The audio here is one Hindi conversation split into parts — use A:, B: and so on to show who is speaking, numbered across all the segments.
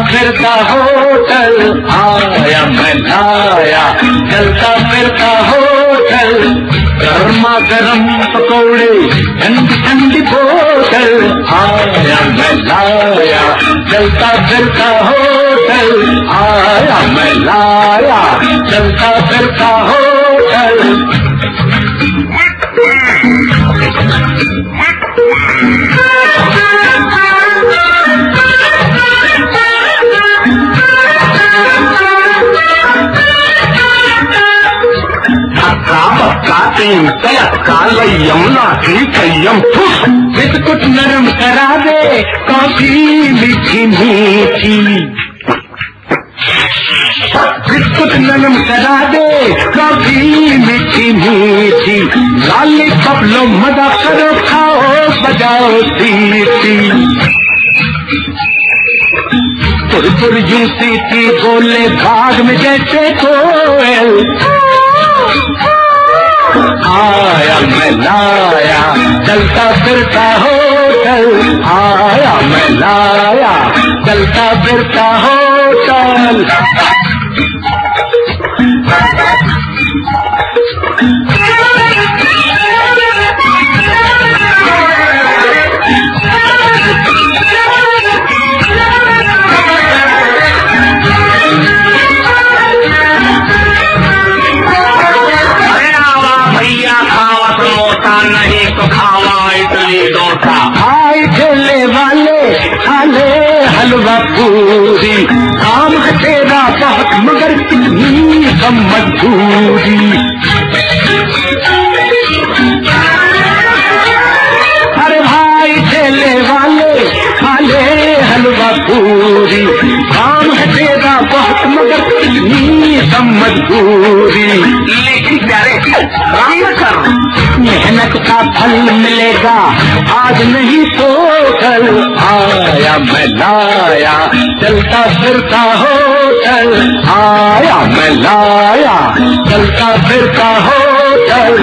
A: फिरता होटल आया मैं लाया, चलता फिरता होटल, गर्मा गर्म पकौड़े ठंडी ठंडी बोतल आया मैं लाया, चलता फिरता होटल आया मैं लाया, चलता फिरता होटल। बिस्कुट नरम करा दे, कॉफी मीठी मीठी, बिस्कुट नरम करा दे, कॉफी मीठी मीठी, लॉलीपॉप लो मजा करो, खाओ बजाओ सीटी, तुर यूं सीटी बोले भाग में जैसे कोयल आया मैं लाया, चलता फिरता होटल आया मैं लाया, चलता फिरता होटल। नहीं तो खावा इडली डोसा, खाए ठेले वाले खाले हलवा पूरी, काम है तेरा बहुत मगर कितनी कम मजबूरी, अरे भाई ठेले वाले खाले हलवा पूरी, काम है तेरा बहुत मगर कितनी कम मजबूरी, लेकिन प्यारे काम कर, मेहनत का फल मिलेगा आज नहीं तो कल आया मैं लाया, चलता फिरता होटल आया मैं लाया, चलता फिरता होटल।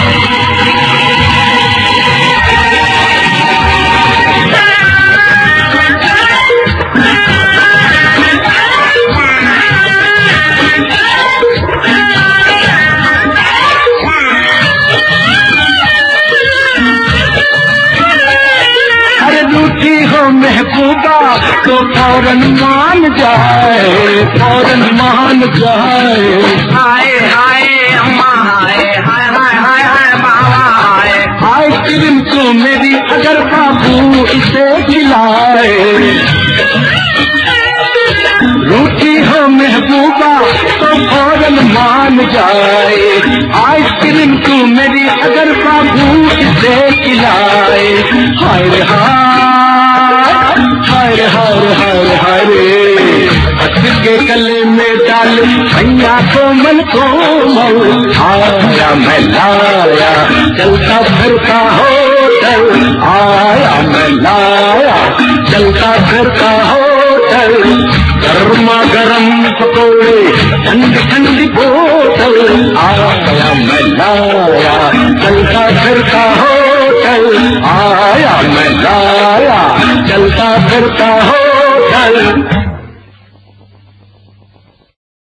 A: महबूबा तो फौरन मान जाए, फौरन मान जाए, हाय हाय अम्मा हाय हाय हाय हाय हाय बाबा हाय, आइसक्रीम को मेरी अगर बाबू इसे खिलाए, रूठी हो महबूबा तो फौरन मान जाए, आइसक्रीम को मेरी अगर बाबू इसे खिलाए, हाय हाय हाय हाय हाय रे, के गले में डाल भैया कोमल कोमल आया मैं लाया, चलता फिरता होटल आया मैं लाया, चलता फिरता होटल, गर्मा गर्म पकौड़े ठंडी ठंडी बोतल आया मैं लाया, चलता फिरता होटल आया मैं लाया, चलता फिरता होटल।